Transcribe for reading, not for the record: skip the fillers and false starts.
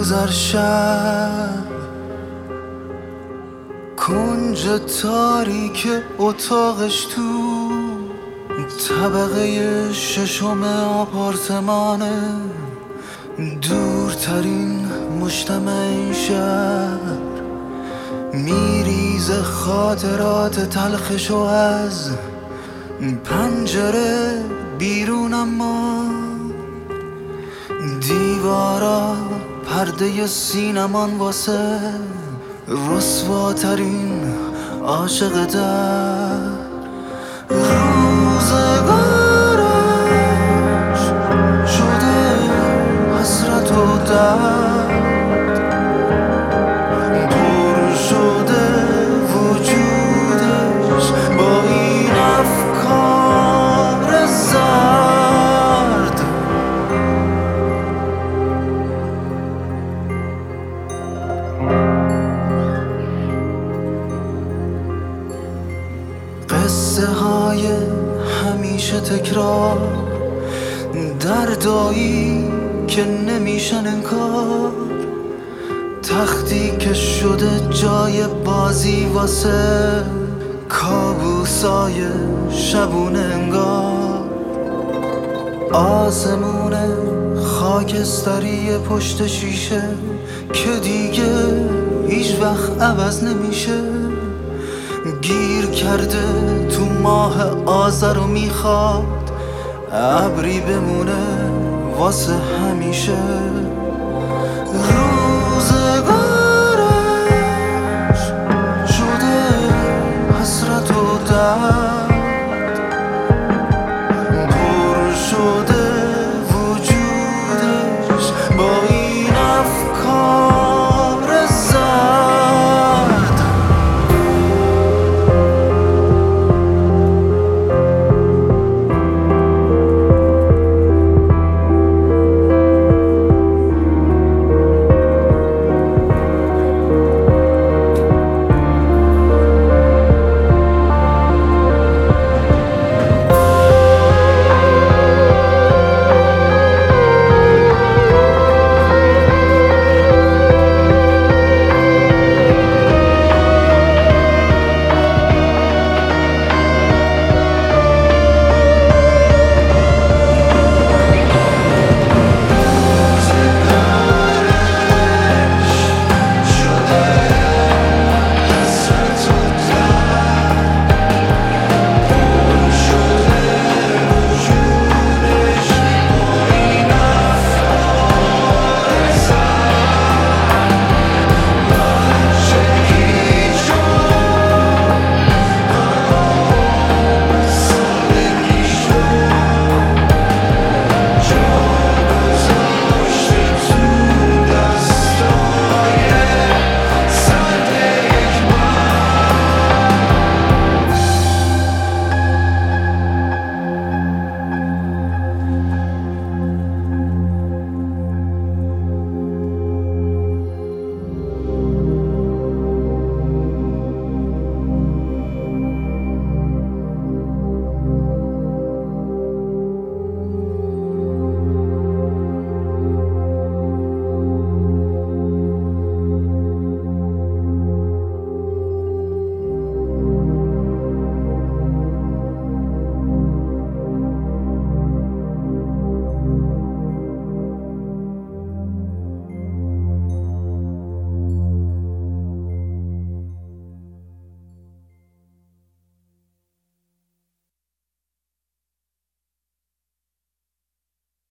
روز شب کنج تاریک اتاقش تو طبقه ششم آپارتمانه، دورترین مجتمع این شهر، میریزه خاطرات تلخشو از پنجره بیرون، اما دیوارا پرده سینمان واسه رسواترین عاشق در روزگارش شده حسرت و درد، پر شده وجودش با این افکار زرد. قصه های همیشه تکرار، دردایی که نمیشن انکار، تختی که شده جای بازی واسه کابوسای شبونه انگار، آسمون خاکستری پشت شیشه که دیگه هیچ وقت عوض نمیشه، گیر کرده تو ماه آذر و میخواد ابری بمونه واسه همیشه. روزگارش شده حسرت و درد،